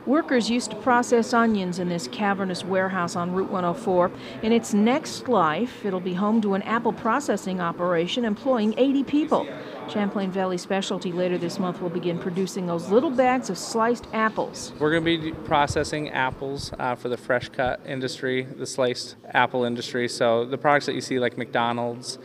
Workers used to process onions in this cavernous warehouse on Route 104. In its next life, it'll be home to an apple processing operation employing 80 people. Champlain Valley Specialty later this month will begin producing those little bags of sliced apples. We're going to be processing apples for the fresh cut industry, the sliced apple industry. So the products that you see like McDonald's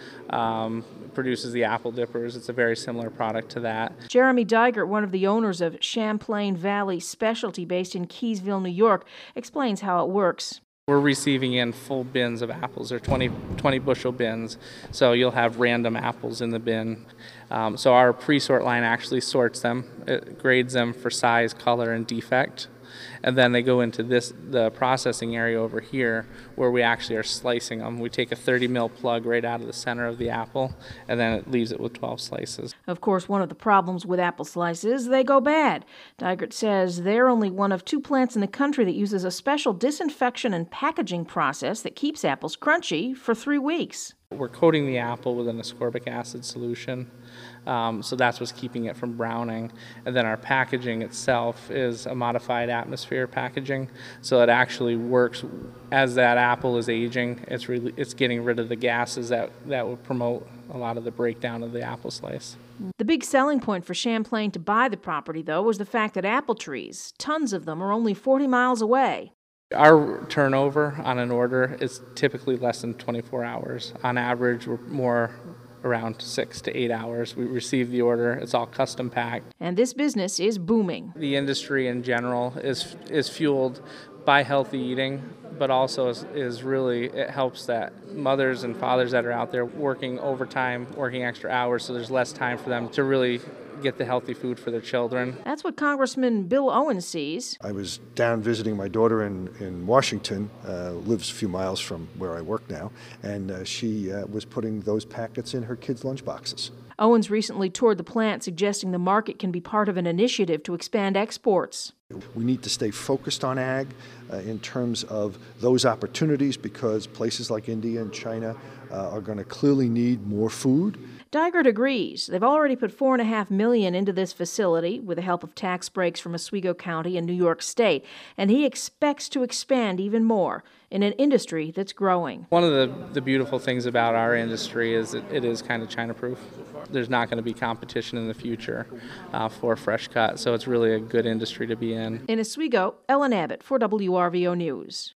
produces the apple dippers. It's a very similar product to that. Jeremy Digert, one of the owners of Champlain Valley Specialty based in Keysville, New York, explains how it works. We're receiving in full bins of apples, or 20 bushel bins, so you'll have random apples in the bin. So our pre-sort line actually sorts them, it grades them for size, color, and defect. And then they go into the processing area over here where we actually are slicing them. We take a 30 mil plug right out of the center of the apple, and then it leaves it with 12 slices. Of course, one of the problems with apple slices, they go bad. Digert says they're only one of 2 plants in the country that uses a special disinfection and packaging process that keeps apples crunchy for 3 weeks. We're coating the apple with an ascorbic acid solution, so that's what's keeping it from browning. And then our packaging itself is a modified atmosphere packaging, so it actually works as that apple is aging. It's getting rid of the gases that would promote a lot of the breakdown of the apple slice. The big selling point for Champlain to buy the property, though, was the fact that apple trees, tons of them, are only 40 miles away. Our turnover on an order is typically less than 24 hours. On average, we're more around 6 to 8 hours. We receive the order. It's all custom packed. And this business is booming. The industry in general is fueled by healthy eating, but also is really, it helps that mothers and fathers that are out there working overtime, working extra hours, so there's less time for them to really get the healthy food for their children. That's what Congressman Bill Owens sees. I was down visiting my daughter in Washington, lives a few miles from where I work now, and she was putting those packets in her kids' lunch boxes. Owens recently toured the plant, suggesting the market can be part of an initiative to expand exports. We need to stay focused on ag in terms of those opportunities, because places like India and China are going to clearly need more food. Digert agrees. They've already put $4.5 million into this facility with the help of tax breaks from Oswego County and New York State, and he expects to expand even more in an industry that's growing. One of the beautiful things about our industry is that it is kind of China-proof. There's not going to be competition in the future for fresh cut, so it's really a good industry to be in. In Oswego, Ellen Abbott for WRVO News.